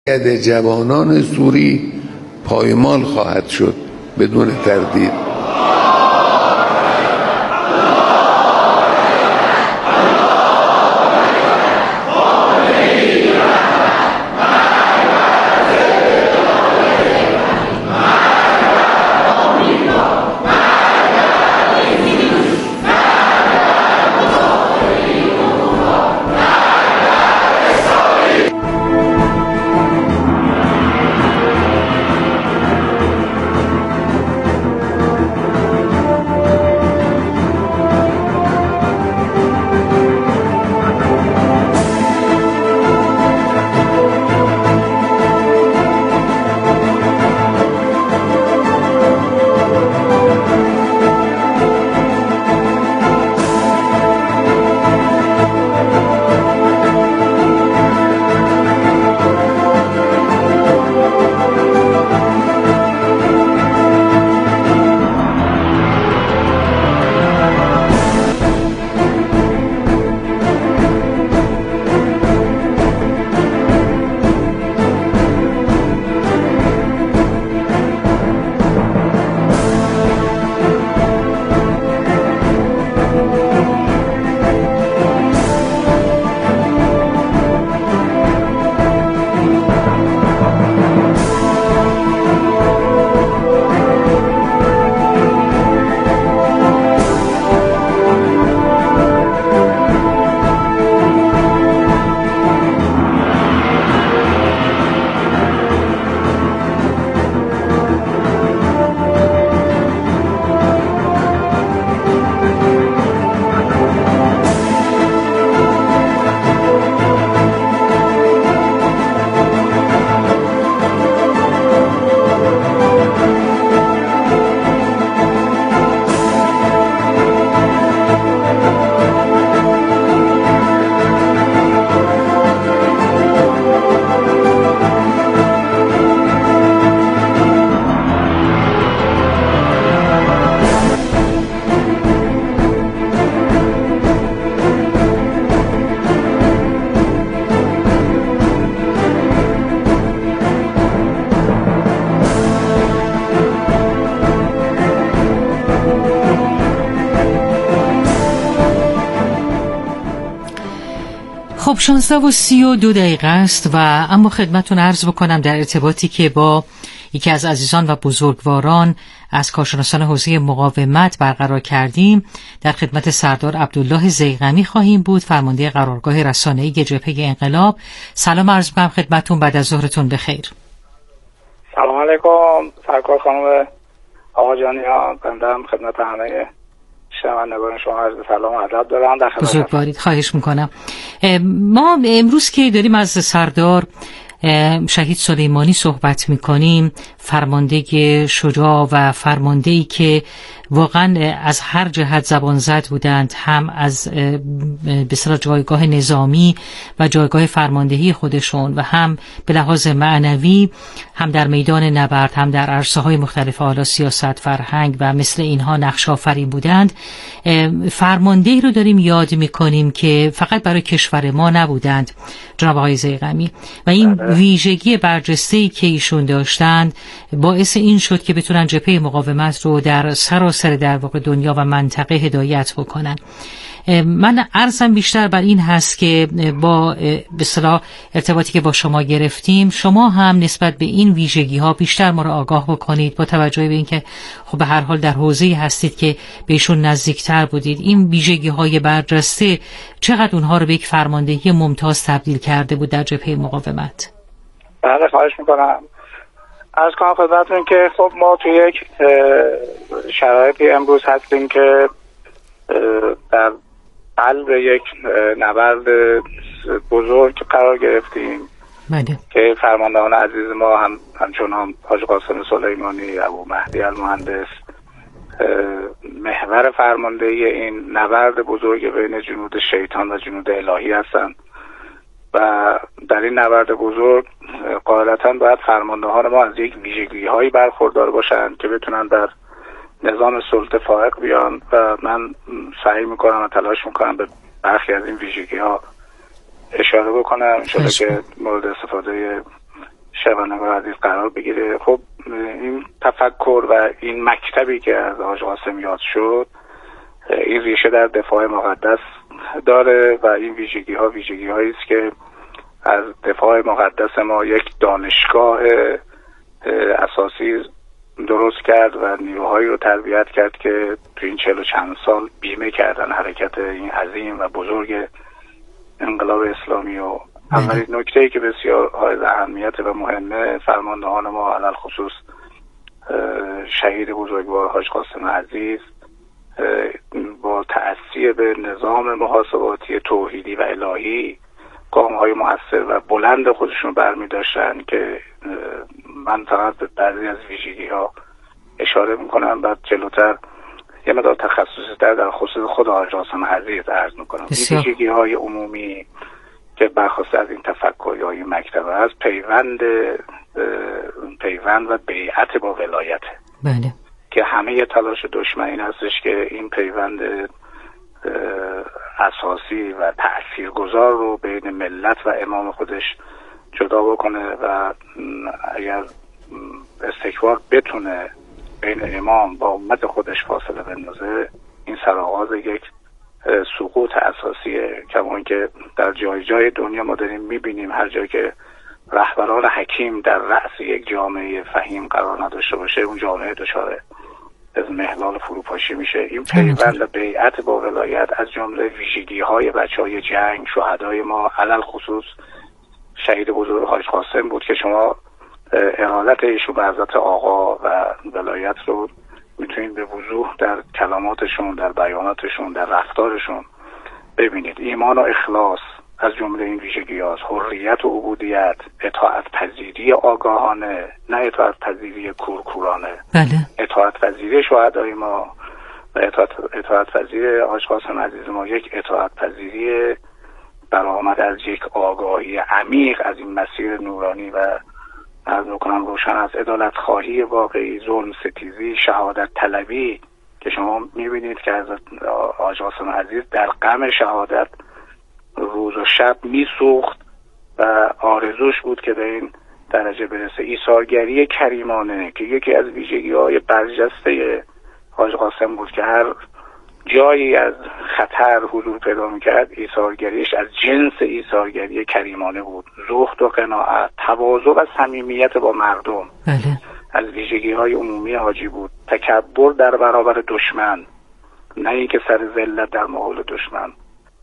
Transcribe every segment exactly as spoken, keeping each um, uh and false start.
ید جوانان سوری پایمال خواهد شد بدون تردید. خب شانزده و سی و دو دقیقه است و اما خدمتون عرض بکنم در ارتباطی که با یکی از عزیزان و بزرگواران از کارشناسان حوزه مقاومت برقرار کردیم. در خدمت سردار عبدالله ضیغمی خواهیم بود، فرمانده قرارگاه رسانه‌ای جبهه انقلاب. سلام عرض می‌کنم خدمتتون، بعد از ظهرتون بخیر. سلام علیکم سرکار خانم آقا جانیا، بنده هم خدمت همه شنوندگان شما عرض سلام و ادب دارم. در خدمت بزرگوارید، خواهش میکنم. ما امروز که داریم از سردار شهید سلیمانی صحبت میکنیم، فرمانده شجاع و فرمانده‌ای که واقعا از هر جهت زبان زد بودند، هم از به اصطلاح جایگاه نظامی و جایگاه فرماندهی خودشون و هم به لحاظ معنوی، هم در میدان نبرد، هم در عرصه‌های مختلف حالا سیاست، فرهنگ و مثل اینها نقش آفرین بودند. فرماندهی رو داریم یاد میکنیم که فقط برای کشور ما نبودند جناب آقای ضیغمی، و این ویژگی برجسته‌ای که ایشون داشتند باعث این شد که بتونن جبهه مقاومت رو در سراسر در واقع دنیا و منطقه هدایت بکنن. من عرضم بیشتر بر این هست که با به اصطلاح ارتباطی که با شما گرفتیم، شما هم نسبت به این ویژگی ها بیشتر ما رو آگاه بکنید، با توجه به اینکه خب به هر حال در حوزه‌ای هستید که بهشون نزدیکتر بودید. این ویژگی های برجسته چقدر اونها رو به یک فرماندهی ممتاز تبدیل کرده بود در جبهه مقاومت؟ بله، خواهش میکنم. عرض کنم خدمتتون که خب ما توی یک شرایطی امروز هستیم که در قلب یک نبرد بزرگ قرار گرفتیم. بله. که فرماندهان عزیز ما هم همچون هم حاج قاسم سلیمانی، ابو مهدی المهندس محور فرماندهی این نبرد بزرگ بین جنود شیطان و جنود الهی هستند و در این نبرد بزرگ قاعدتاً باید فرماندهان ما از یک ویژگی‌هایی برخوردار باشند که بتونن در نظام سلطه فائق بیان و من سعی میکنم و تلاش میکنم به برخی از این ویژگی‌ها اشاره بکنم، انشاءالله که مورد استفاده شنوندگان عزیز قرار بگیره. خب این تفکر و این مکتبی که از حاج قاسم یاد شد، این ریشه در دفاع مقدس داره و این ویژگی ها ویژگی هایی است که از دفاع مقدس ما یک دانشگاه اساسی درست کرد و نیروهایی رو تربیت کرد که تو این چهل و چند سال بیمه کردن حرکت این عظیم و بزرگ انقلاب اسلامی. و اولین نکته‌ای که بسیار حائز اهمیت و مهمه، فرماندهان ما علل خصوص شهید بزرگوار حاج قاسم عزیز با تأثیر به نظام محاسباتی توحیدی و الهی گام‌های مؤثر و بلند خودشون برمی داشتن که من فقط به بعضی از ویژگی‌ها اشاره میکنم، بعد جلوتر یه مقدار تخصصی تر در خصوص خود حاج قاسم عزیز عرض میکنم. این ویژگی‌های عمومی که برخواسته از این تفکر یا این مکتب هست، پیوند پیوند و بیعت با ولایت، بله، که همه تلاش دشمن این هستش که این پیوند اساسی و تأثیرگذار رو بین ملت و امام خودش جدا بکنه و اگر استکبار بتونه بین امام با امت خودش فاصله بندازه، این سرآغاز یک سقوط اساسیه. کما اینکه در جای جای دنیا ما داریم میبینیم هر جایی که رهبران حکیم در رأس یک جامعه فهیم قرار نداشته باشه، اون جامعه دچار از محلال فروپاشی میشه. این پیوند و بیعت با ولایت از جمله ویژگی‌های بچه‌های جنگ، شهدای ما، علل خصوص شهید بزرگ حاج قاسم بود که شما ارادت ایشون به حضرت آقا و ولایت رو میتونید به وضوح در کلاماتشون، در بیاناتشون، در رفتارشون ببینید. ایمان و اخلاص از جمله این ویژگی هاست. حریت و عبودیت، اطاعت پذیری آگاهانه، نه اطاعت پذیری کورکورانه. بله. اطاعت پذیری شهدای ما و اطاعت, اطاعت پذیری حاج قاسم عزیز ما یک اطاعت پذیری برآمد از یک آگاهی عمیق از این مسیر نورانی و از بکنم روشن از عدالت خواهی واقعی، ظلم ستیزی، شهادت طلبی که شما میبینید که از حاج قاسم عزیز در غم شهادت روز و شب میسوخت و آرزوش بود که به این درجه برسه. ایثارگری کریمانه که یکی از ویژگی‌های برجسته حاج قاسم بود که هر جایی از خطر حضور پیدا میکرد، ایثارگریش از جنس ایثارگری کریمانه بود. زهد و قناعت، تواضع و صمیمیت با مردم بله. از ویژگی‌های عمومی حاجی بود. تکبر در برابر دشمن، نه اینکه سر ذلت در مقابل دشمن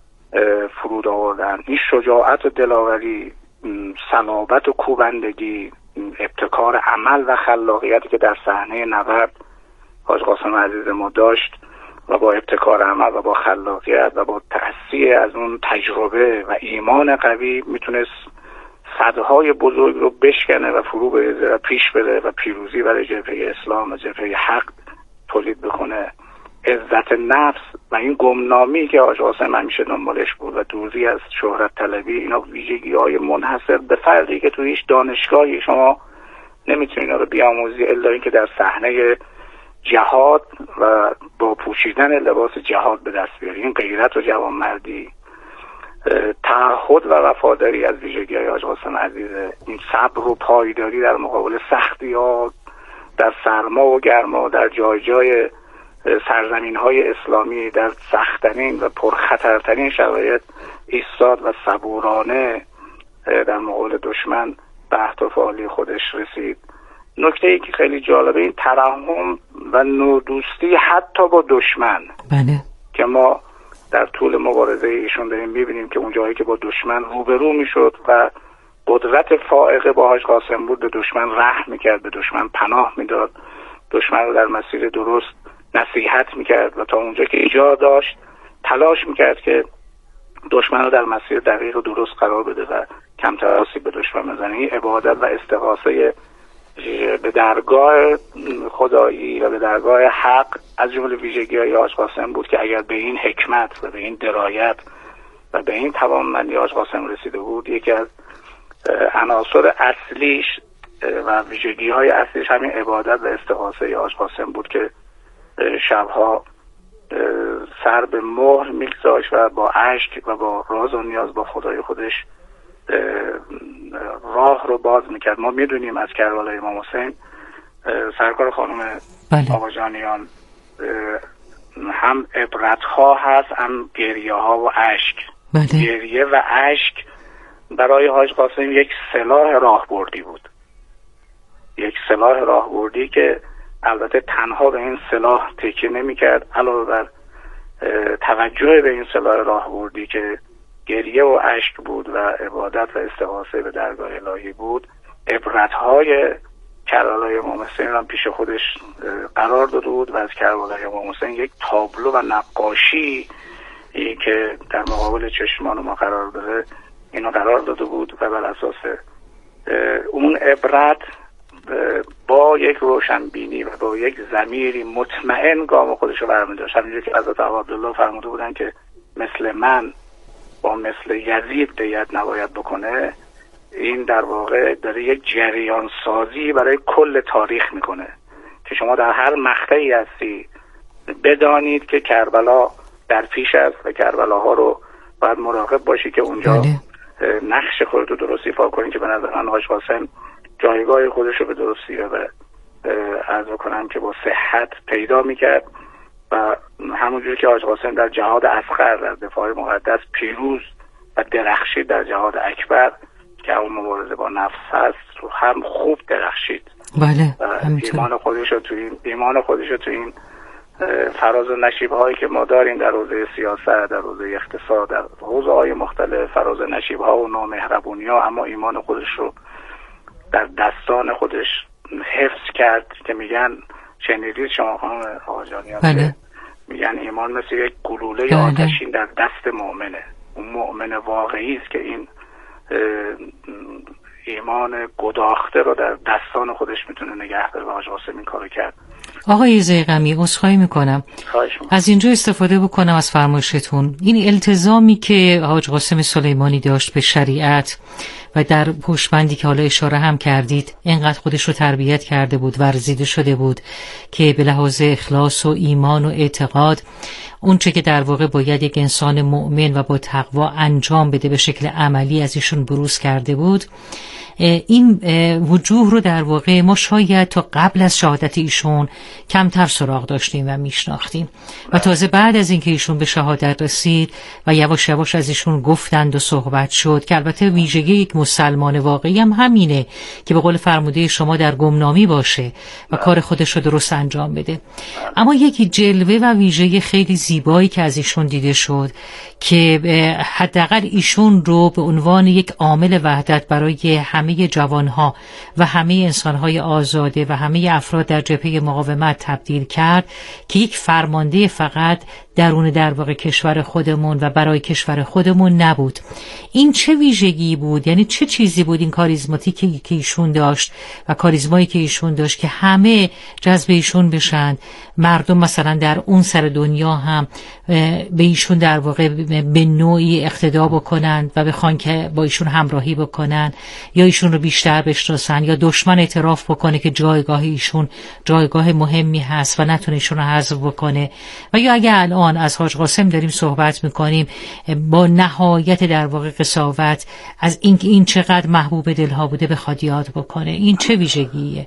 فرود آوردن. این شجاعت و دلاوری، صلابت و کوبندگی، ابتکار عمل و خلاقیتی که در صحنه نبرد حاج قاسم عزیز ما داشت و با ابتکار عمل و با خلاقیت و با تأثیر از اون تجربه و ایمان قوی میتونست صدهای بزرگ رو بشکنه و فرو بریزه و پیش بره و پیروزی برای جبهه اسلام و جبهه حق تولید بکنه. عزت نفس و این گمنامی که حاج قاسم همیشه دنبالش بود و دوری از شهرت طلبی، اینا ویژگی‌های منحصر به فردی که تو هیچ دانشگاهی شما نمیتونید اینا رو بیاموزی الا اینکه در صحنه جهاد و با پوشیدن لباس جهاد به دست بیاری. این غیرت و جوانمردی، تعهد و وفاداری از ویژگی‌های حاج قاسم عزیز، این صبر و پایداری در مقابل سختی‌ها، در سرما و گرما، در جای جای سرزمین‌های اسلامی، در سخت‌ترین و پرخطرترین شرایط ایستاد و صبورانه در مقابل دشمن به اهداف عالی خودش رسید. نکته‌ای که خیلی جالبه این ترحم و نودوستی حتی با دشمن، بله، که ما در طول مبارزه ایشون داریم می‌بینیم که اون جایی که با دشمن روبرو می‌شد و قدرت فائقه با حاج قاسم بود، به دشمن رحم می‌کرد، به دشمن پناه می‌داد، دشمن رو در مسیر درست نصیحت می‌کرد و تا اونجا که ایجا داشت تلاش می‌کرد که دشمن رو در مسیر دقیق و درست قرار بده و کمتر آسیب به دشمن بزنه. این عبادت و استغاثه به درگاه خدایی و به درگاه حق از جمله ویژگی‌های حاج قاسم بود که اگر به این حکمت و به این درایت و به این توانمندی حاج قاسم رسیده بود، یکی از عناصر اصلیش و ویژگی‌های اصلیش همین عبادت و استغاثه حاج قاسم بود که شبها سر به مهر می‌گذاشت و با اشک و با راز و نیاز با خدای خودش راه رو باز میکرد. ما میدونیم از کربلای امام حسین سرکار خانم بله. آقاجانیان هم عبرت ها هست، هم گریه ها و اشک. بله. گریه و اشک برای حاج قاسم یک سلاح راهبردی بود، یک سلاح راهبردی که البته تنها به این سلاح تکیه نمی‌کرد، علاوه بر توجه به این سلاح راهبردی که گریه و اشک بود و عبادت و استغاثه به درگاه الهی بود، عبرت‌های کربلای امام حسین هم پیش خودش قرار داده بود و از کربلای امام حسین یک تابلو و نقاشی که در مقابل چشمان ما قرار داره اینو قرار داده بود و بر اساس اون عبرت با یک روشنبینی و با یک ضمیری مطمئن گام خودش رو برمی داشت. همینجور که حضرت عبدالله فرموده بودن که مثل من با مثل یزید دیت نباید بکنه، این در واقع داره یک جریان سازی برای کل تاریخ میکنه که شما در هر مقطعی هستی بدانید که کربلا در پیش است و کربلاها رو باید مراقب باشی که اونجا بله. نقش خودت رو درست ایفا کنی که به نظر من حاج قاسم جایگاه خودش رو به درستی و عرض کنم که با صحت پیدا میکرد و همونجور که حاج قاسم در جهاد اصغر در دفاع مقدس پیروز و درخشید، در جهاد اکبر که اون مبارزه با نفس هست رو هم خوب درخشید. بله. و ایمان خودش رو تو این ایمان خودش رو تو این فراز و نشیب هایی که ما داریم در حوزه سیاست، در حوزه اقتصاد، در حوزه های مختلف، فراز و نشیب ها و نامهربونی ها، اما ایمان خودش رو در دستان خودش حفظ کرد که میگن، شنیدید شما خانم آقاجانیان؟ بله. میگن ایمان مثل یک گلوله بله. آتشین در دست مؤمنه. اون مؤمن واقعی است که این ایمان گداخته رو در دستان خودش میتونه نگه داره و حاج قاسم این کارو کرد. آقای ضیغمی عذرخواهی میکنم از اینجا استفاده بکنم از فرمایشتون. این التزامی که حاج قاسم سلیمانی داشت به شریعت و در پشتبندی که حالا اشاره هم کردید اینقدر خودش رو تربیت کرده بود، ورزیده شده بود که به لحاظ اخلاص و ایمان و اعتقاد اون چه که در واقع باید یک انسان مؤمن و با تقوا انجام بده به شکل عملی از ایشون بروز کرده بود. این وجوه رو در واقع ما شاید تا قبل از شهادت ایشون کمتر سراغ داشتیم و میشناختیم و تازه بعد از اینکه ایشون به شهادت رسید و یواش یواش از ایشون گفتند و صحبت شد که البته ویژگی یک مسلمان واقعی هم همینه که به قول فرموده شما در گمنامی باشه و کار خودش رو درست انجام بده. اما یکی جلوه و ویژگی خیلی زیبایی که از ایشون دیده شد که حداقل ایشون رو به عنوان یک عامل وحدت برای همه جوانها و همه انسانهای آزاده و همه افراد در جبهه مقاومت تبدیل کرد که یک فرمانده فقط درون در واقع کشور خودمون و برای کشور خودمون نبود. این چه ویژگی بود؟ یعنی چه چیزی بود این کاریزماتیکی که ایشون داشت و کاریزمایی که ایشون داشت که همه جذب ایشون بشن؟ مردم مثلا در اون سر دنیا هم به ایشون در واقع به نوعی اقتدا بکنن و بخوان که با ایشون همراهی بکنن یا ایشون رو بیشتر بشناسن یا دشمن اعتراف بکنه که جایگاه ایشون جایگاه مهمی هست و نتونه ایشون رو حذف بکنه. و یا اگه الان از حاج قاسم داریم صحبت میکنیم با نهایت در واقع قساوت از این این چقدر محبوب دلها بوده بخواد یاد بکنه، این چه ویژگیه؟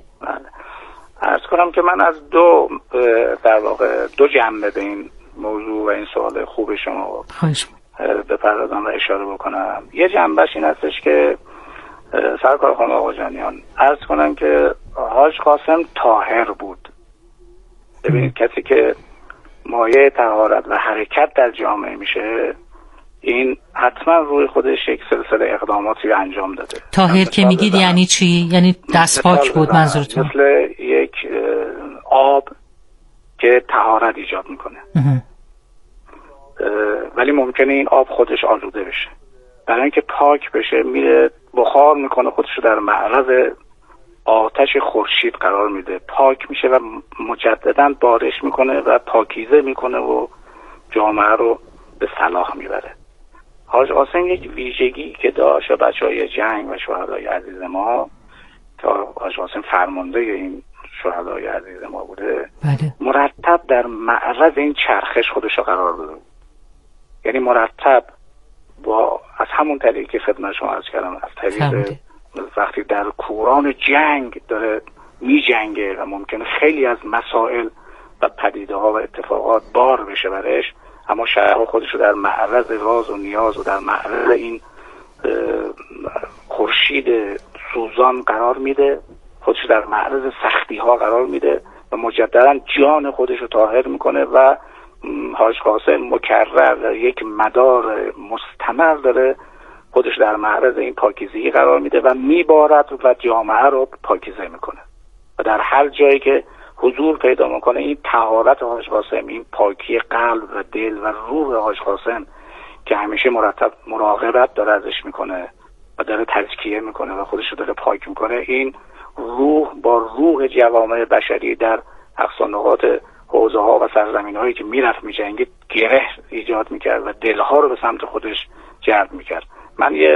عرض کنم که من از دو در واقع دو جنبه به این موضوع و این سوال خوب شما بپردازم و اشاره بکنم. یه جنبهش این هستش که سرکار خانم آقاجانیان عرض کنم که حاج قاسم طاهر بود. ببینید کسی که مایه طهارت و حرکت در جامعه میشه این حتما روی خودش یک سلسله اقداماتی رو انجام داده. طاهر که میگید یعنی چی؟ یعنی دست پاک بود منظورتون؟ مثل یک آب که طهارت ایجاد میکنه ولی ممکنه این آب خودش آلوده بشه. برای اینکه پاک بشه میره بخار میکنه، خودش رو در معرض آتش خورشید قرار میده، پاک میشه و مجددا بارش میکنه و پاکیزه میکنه و جامعه رو به صلاح میبره. حاج قاسم یک ویژگی که داشت و بچهای جنگ و شهدای عزیز ما که حاج قاسم فرمانده این شهدای عزیز ما بوده، بله. مرتب در معرض این چرخش خودش رو قرار داده. یعنی مرتب با از همون طریقی که خدمت شما عرض کردم، از طریق وقتی در کوران جنگ داره می جنگه و ممکنه خیلی از مسائل و پدیده ها و اتفاقات بار بشه برش، اما شهرها خودش رو در معرض راز و نیاز و در معرض این خورشید سوزان قرار میده، خودش در معرض سختی ها قرار میده و مجددا جان خودش رو طاهر میکنه و حاج قاسم مکرر در یک مدار مستمر داره خودش در معرض این پاکیزگی قرار میده و میبارد و جامعه رو پاکیزه میکنه و در هر جایی که حضور پیدا میکنه این طهارت حاج قاسم، این پاکی قلب و دل و روح حاج قاسم که همیشه مرتب مراقبت داره ازش میکنه و داره تزکیه میکنه و خودش رو داره پاک میکنه، این روح با روح جوامع بشری در اقصا نقاط حوزه ها و سرزمین هایی که میرفت میجنگید گره ایجاد میکرد و دلها رو به سمت خودش جلب میکرد. من یه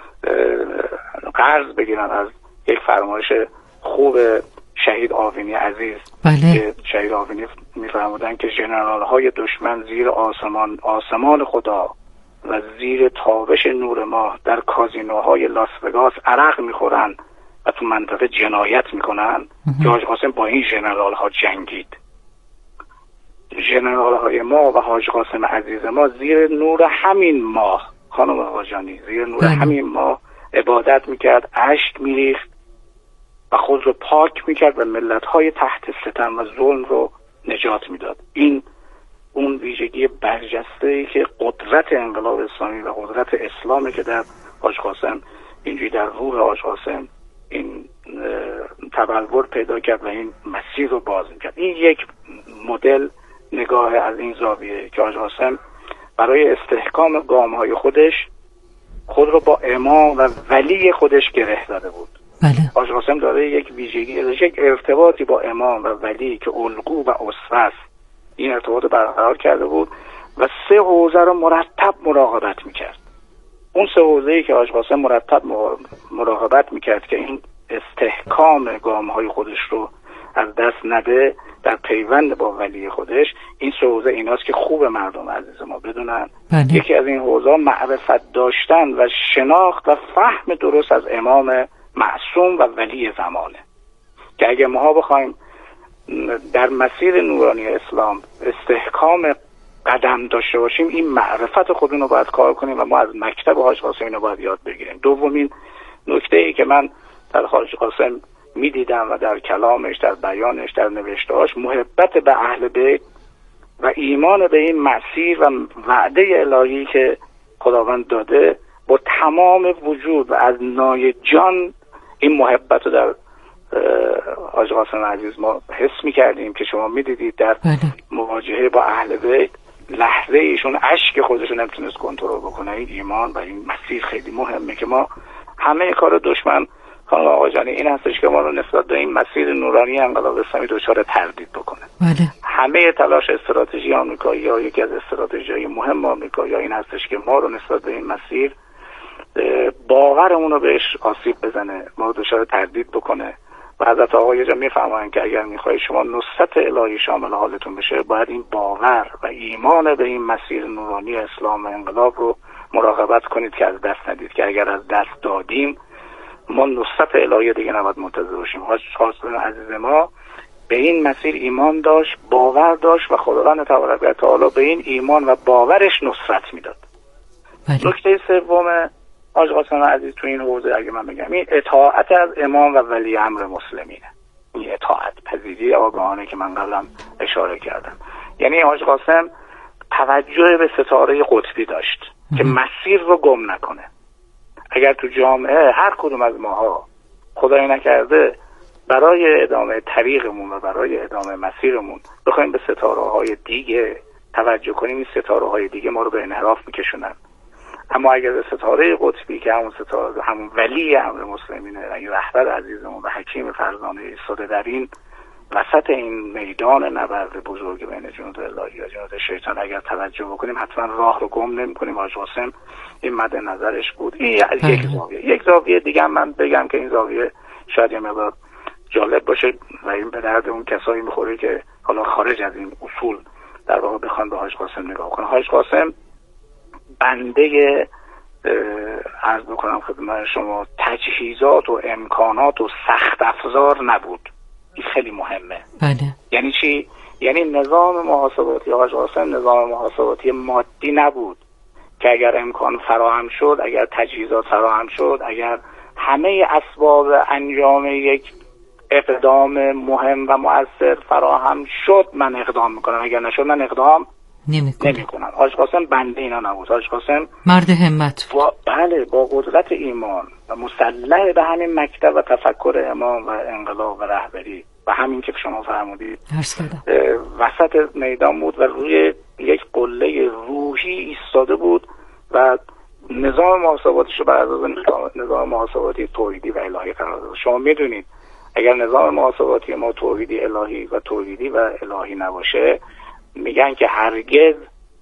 قرض بگیرم از یک فرمایش خوب شهید آوینی عزیز. بله. که شهید آوینی میفرمودن که ژنرال های دشمن زیر آسمان آسمان خدا و زیر تابش نور ماه در کازینوهای لاس وگاس عرق میخورن و تو منطقه جنایت میکنن که حاج قاسم با این ژنرال ها جنگید. ژنرال های ما و حاج قاسم عزیز ما زیر نور همین ماه، خانم آقاجانی، زیر نور بله. همین ماه عبادت میکرد، اشک میریخت و خود رو پاک میکرد و ملت های تحت ستم و ظلم رو نجات میداد. این اون ویژگی برجسته‌ای که قدرت انقلاب اسلامی و قدرت اسلامی که در حاج قاسم اینجوری در روح حاج قاسم این تبلور پیدا کرد و این مسیر رو باز میکرد. این یک مدل نگاه از این زاویه که حاج قاسم برای استحکام گام‌های خودش خود رو با امام و ولی خودش گره داده بود. بله. حاج قاسم داره یک ویژگی، یک ارتباطی با امام و ولی که الگو و اسوه است، این ارتباط برقرار کرده بود و سه حوزه رو مرتب مراقبت میکرد. اون سه حوزه‌ای که حاج قاسم مرتب مراقبت میکرد که این استحکام گام‌های خودش رو از دست نده در پیوند با ولی خودش، این سه حوزه ایناست که خوب مردم عزیز ما بدونن. بله. یکی از این حوزه معرفت داشتن و شناخت و فهم درست از امام معصوم و ولی زمانه که اگه ما بخوایم در مسیر نورانی اسلام استحکام قدم داشته باشیم این معرفت خودمون رو باید کار کنیم و ما از مکتب حاج قاسم اینو باید یاد بگیریم. دومین نکته ای که من در حاج قاسم میدیدم و در کلامش، در بیانش، در نوشتهاش، محبت به اهل بیت و ایمان به این مسیر و وعده الهی که خداوند داده با تمام وجود و از نای جان این محبت رو در حاج قاسم عزیز ما حس می‌کردیم که شما می‌دیدید در بله. مواجهه با اهل بیت لحظه ایشون اشک خودش رو نمیتونست کنترل بکنه. این ایمان و این مسیر خیلی مهمه که ما همه کار دشمن خانم آقاجانی این هستش که ما رو نسبت به این مسیر نورانی انقلاب اسلامی دچار تردید بکنه. بله. همه تلاش استراتژی آمریکایی یا یکی از استراتژی‌های مهم آمریکایی این هستش که ما رو نسبت به این مسیر باورمون رو بهش آسیب بزنه، ما رو دچار تردید بکنه و حضرت آقا یه جا میفرمایند که اگر میخواهید شما نصرت الهی شامل حالتون بشه باید این باور و ایمان به این مسیر نورانی اسلام و انقلاب رو مراقبت کنید که از دست ندید، که اگر از دست دادیم ما نصرت الهی دیگه نباید منتظر باشیم. حاج قاسم عزیز ما به این مسیر ایمان داشت، باور داشت و خداوند تبارک و تعالی به این ایمان و باورش نصرت میداد. بله. نکته سوم حاج قاسم عزیز تو این حوزه اگه من بگم این اطاعت از امام و ولی امر مسلمینه، این اطاعت پذیری آگاهانه که من قبلا اشاره کردم. یعنی حاج قاسم توجه به ستاره قطبی داشت که مسیر رو گم نکنه. اگر تو جامعه هر کدوم از ماها خدای نکرده برای ادامه طریقمون و برای ادامه مسیرمون بخوایم به ستاره های دیگه توجه کنیم، این ستاره های دیگه ما رو به انحراف میکشونن. اما اگر به ستاره قطبی که همون ستاره همون ولی امر مسلمینه و این رهبر عزیزمون و حکیم فرزانه ایستاده در این وسط این میدان نبرد بزرگ بین جنود الهی و جنود شیطان اگر توجه بکنیم حتما راه رو گم نمی‌کنیم. حاج قاسم این مد نظرش بود. این از یک زاویه. یک زاویه دیگه من بگم که این زاویه شاید یه مقدار جالب باشه و این به درد اون کسایی میخوره که حالا خارج از این اصول در واقع بخوان به حاج قاسم نگاه کنن. حاج قاسم بنده عرض بکنم خدمت شما تجهیزات و امکانات و سخت افزار نبود. این خیلی مهمه. بله. یعنی چی؟ یعنی نظام محاسباتی حاج قاسم نظام محاسباتی مادی نبود که اگر امکان فراهم شد، اگر تجهیزات فراهم شد، اگر همه اسباب انجام یک اقدام مهم و مؤثر فراهم شد من اقدام میکنم، اگر نشد من اقدام نمی کنم. حاج قاسم بنده اینا نبود. حاج قاسم مرد همت با بله با قدرت ایمان و مسلح به همین مکتب و تفکر امام و انقلاب و رهبری و همین که شما فرمودید وسط میدان بود و روی یک قله روحی ایستاده بود و نظام محاسباتیش رو بر اساس نظام محاسباتی توحیدی و الهی قرار داد. شما میدونید اگر نظام محاسباتی ما توحیدی الهی و توحیدی و الهی نباشه، میگن که هرگز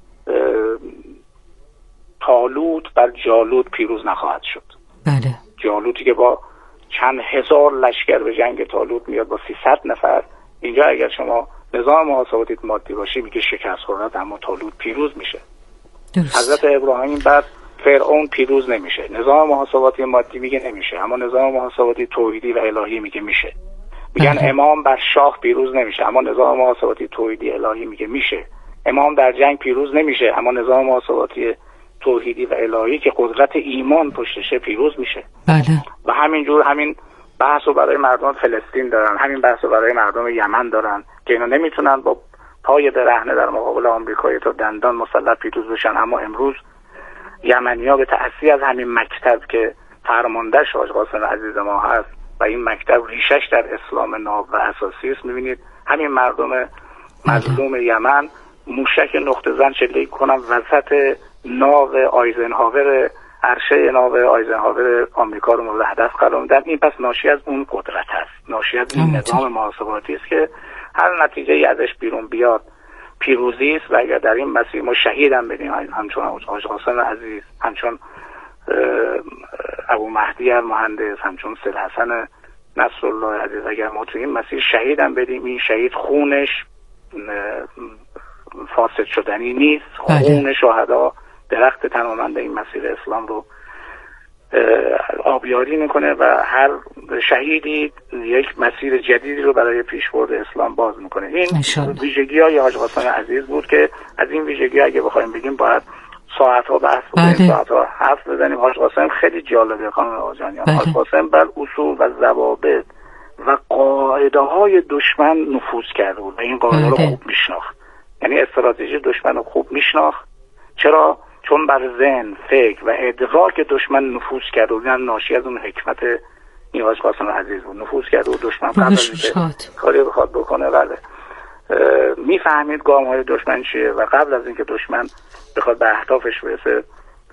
طالوت بر جالوت پیروز نخواهد شد. بله. جالوتی که با چند هزار لشکر به جنگ طالوت میاد با سیصد نفر، اینجا اگر شما نظام محاسباتی مادی باشی میگه شکست خورد، اما طالوت پیروز میشه. درست. حضرت ابراهیم بعد فرعون پیروز نمیشه. نظام محاسباتی مادی میگه نمیشه، اما نظام محاسباتی توحیدی و الهی میگه میشه. میگن بله. امام بر شاه پیروز نمیشه، اما نظام محاسباتی توحیدی الهی میگه میشه. امام در جنگ پیروز نمیشه، اما نظام محاسباتی توحیدی و الهی که قدرت ایمان پشتشه پیروز میشه. بله. و همینجور همین بحثو برای مردم فلسطین دارن، همین بحثو برای مردم یمن دارن که اینا نمیتونن با پای برهنه در مقابل آمریکایی تا دندان مسلح پیروز بشن. اما امروز یمنی‌ها به تأثیر از همین مکتب که فرماندهش حاج قاسم عزیز ما هست و این مکتب ریشش در اسلام ناب و اساسی است، میبینید همین مردم مظلوم یمن موشک نقطه زن چله کنن وسط ناو آیزنهاور، عرشه ناو آیزنهاور آمریکا رو مورد هدف قرار میدن. این پس ناشی از اون قدرت است، ناشی از این نظام محاسباتی است که هر نتیجه ای ازش بیرون بیاد پیروزی است. و اگر در این مسیر ما شهید هم بدیم، همچون حاج قاسم عزیز، همچون ابو مهدی المهندس، همچون سید حسن نصرالله عزیز، اگر ما تو این مسیر شهید هم بدیم، این شهید خونش فاسد شدنی نیست. خون شهدا درخت تنومند این مسیر اسلام رو آبیاری میکنه و هر شهیدی یک مسیر جدیدی رو برای پیشبرد اسلام باز میکنه. این ویژگی های حاج قاسم عزیز بود که از این ویژگی اگه بخوایم بگیم باید ساعت ها بحث بکنیم، ساعت ها حرف بزنیم. حاج قاسم خیلی جالبه خانم آجانیان. حاج قاسم بر اصول و ضوابط و قاعده های دشمن نفوذ کرده بود و این قاعده رو خوب میشناخت. یعنی استراتژی دشمن رو خوب میشناخت. چرا؟ چون بر ذهن، فکر و ادراک دشمن نفوذ کرده بود. یعنی ناشی از اون حکمت این حاج قاسم عزیز بود. نفوذ کرده بود دشمن قبل از اینکه کاری بخواد بکنه بله میفهمید گام های دشمن چیه و قبل از اینکه دشمن بخواد به اهدافش برسه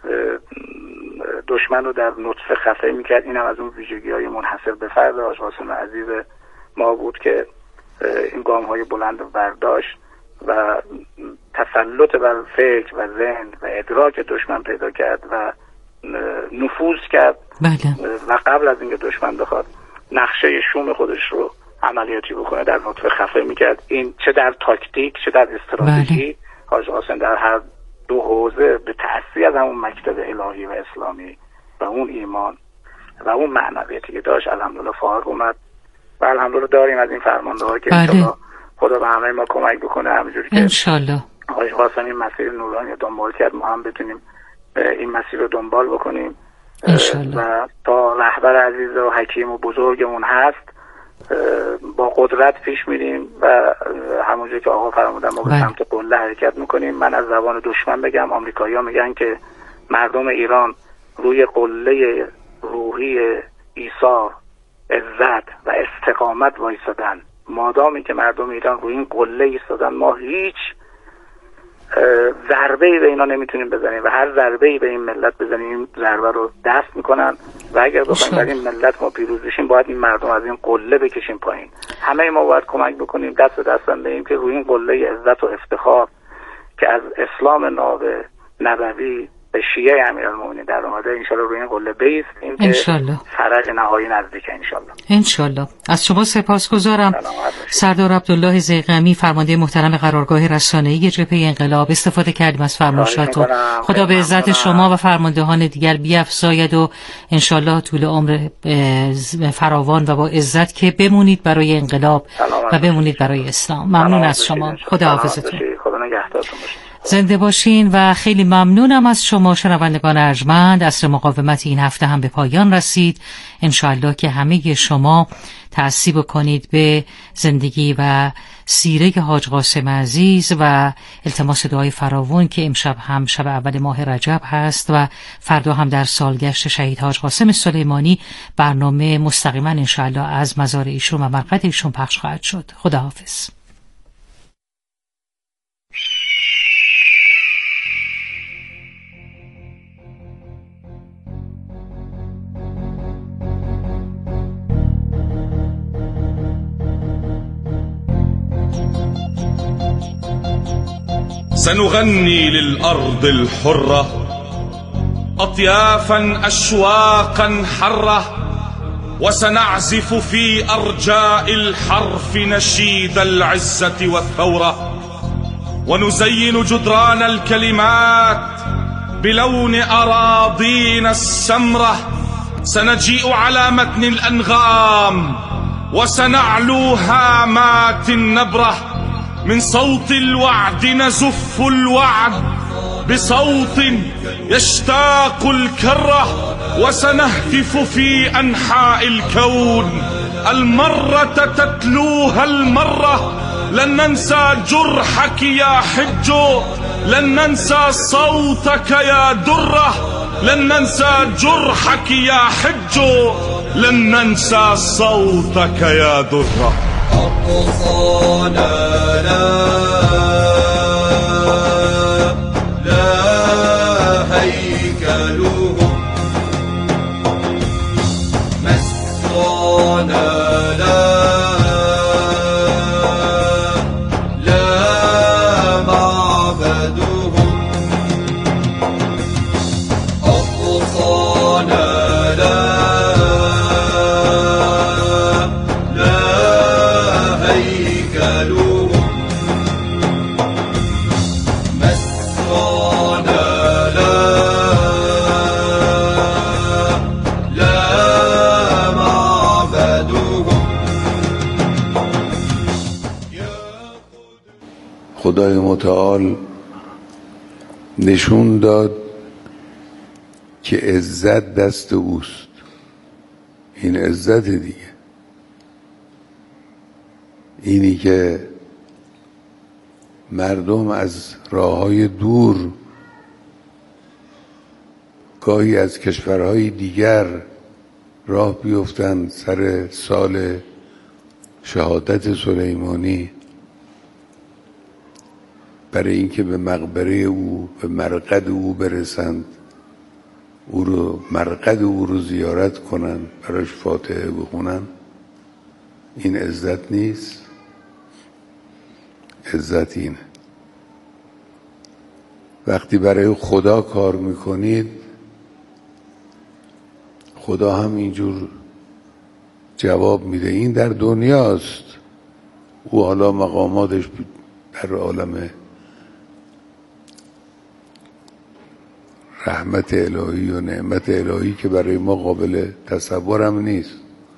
دشمن رو در نطفه خفه میکرد. این هم از اون ویژگی های منحصر به فرد حاج قاسم عزیز ما بود که این گام های بلند رو برداشت و تسلط بر فکر و ذهن و ادراک دشمن پیدا کرد و نفوذ کرد. بله. و قبل از اینکه دشمن بخواد نقشه شوم خودش رو عملیاتی بکنه در نطفه خفه میکرد. این چه در تاکتیک چه در استراتژی حاج قاسم در هر دو حوزه به تأثیر از همون مکتب الهی و اسلامی و اون ایمان و اون معنویتی که داشت الحمدلله فارغ اومد و الحمدلله داریم از این فرمانده ها که انشالله خدا به همه ما کمک بکنه همینجوری که انشالله حاج قاسم این مسیر نورانی دنبال کرد ما هم بتونیم این مسیر رو دنبال بکنیم انشالله. و تا رهبر عزیز و حکیم و بزرگمون هست با قدرت پیش میریم و همونجوری که آقا فرمودن ما به سمت قله حرکت میکنیم. من از زبان دشمن بگم، آمریکایی‌ها میگن که مردم ایران روی قله روحی ایثار، عزت و استقامت وایسادن. مادامی که مردم ایران روی این قله ایستادن ما هیچ ضربه‌ای به اینا نمیتونیم بزنیم و هر ضربه‌ای به این ملت بزنیم این ضربه رو دست میکنن و اگر بخوایم در این ملت ما پیروز بشیم باید این مردم از این قله بکشیم پایین. همه ما باید کمک بکنیم، دست به دست هم بدیم که روی این قله عزت و افتخار که از اسلام ناب نبوی به شیعه امیرالمومنین در اومده، انشالله روی این قله بایستیم که فرج نهایی نزدیکه انشالله. انشالله. از شما سپاسگزارم سردار عبدالله ضیغمی، فرمانده محترم قرارگاه رسانه‌ای جبهه انقلاب. استفاده کردیم از فرمایشاتتون. خدا به عزت شما و فرماندهان دیگر بیفزاید و انشالله طول عمر فراوان و با عزت که بمونید برای انقلاب و بمونید برای اسلام. ممنون از شما. خدا حافظتون. خدا نگهدارتون باشه. زنده باشین و خیلی ممنونم از شما شنوندگان ارجمند. عصر مقاومت این هفته هم به پایان رسید. انشاءالله که همه شما تأسی بکنید به زندگی و سیره حاج قاسم عزیز و التماس دعای فراوان که امشب هم شب اول ماه رجب هست و فردا هم در سالگشت شهید حاج قاسم سلیمانی برنامه مستقیما انشاءالله از مزار ایشون و مرقد ایشون پخش خواهد شد. خدا حافظ. سنغني للأرض الحرة أطيافا أشواقا حرة، وسنعزف في أرجاء الحرف نشيد العزة والثورة، ونزين جدران الكلمات بلون أراضينا السمرة. سنجيء على متن الأنغام وسنعلو هامات النبرة، من صوت الوعد نزف الوعد بصوت يشتاق الكرة، وسنهتف في أنحاء الكون المرة تتلوها المرة. لن ننسى جرحك يا حج، لن ننسى صوتك يا درة، لن ننسى جرحك يا حج، لن ننسى صوتك يا درة. أقصانا لا لا هيكلهم، مسرانا لا لا معبدهم، أقصانا لا خدای متعال نشون داد که عزت دست اوست. این عزت دیگه، اینی که مردم از راههای دور، گاهی از کشورهای دیگر راه بیفتند سر سال شهادت سلیمانی برای اینکه به مقبره او، به مرقد او برسند، او رو مرقد او رو زیارت کنن، براش فاتحه بخونن. این عزت نیست؟ عزت اینه وقتی برای خدا کار میکنید، خدا هم اینجور جواب میده. این در دنیاست، او حالا مقاماتش در عالم رحمت الهی و نعمت الهی که برای ما قابل تصور هم نیست،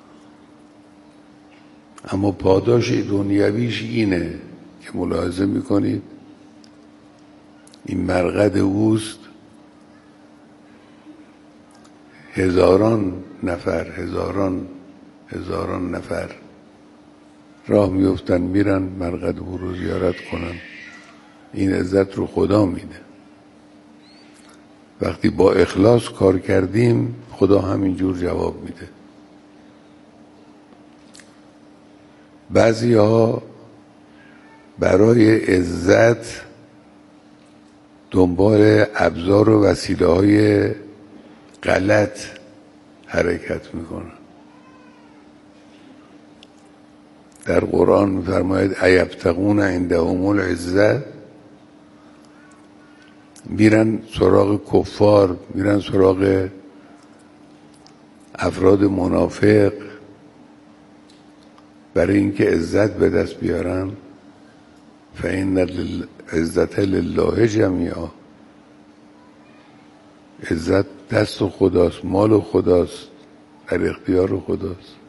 اما پاداش دنیویش اینه که ملاحظه میکنید این مرقد اوست. هزاران نفر هزاران هزاران نفر راه میفتن میرن مرقد او رو زیارت کنن. این عزت رو خدا میده. وقتی با اخلاص کار کردیم، خدا همینجور جواب میده. بعضی ها برای عزت دنبال ابزار و وسیله های غلط حرکت میکنن. در قرآن میفرماید ایبتغون عندهم العزة، میرن سراغ کفار، میرن سراغ افراد منافق برای اینکه عزت به دست بیارن. فإن العزت لله جمیعا، عزت دست خداست، مال خداست، در اختیار خداست.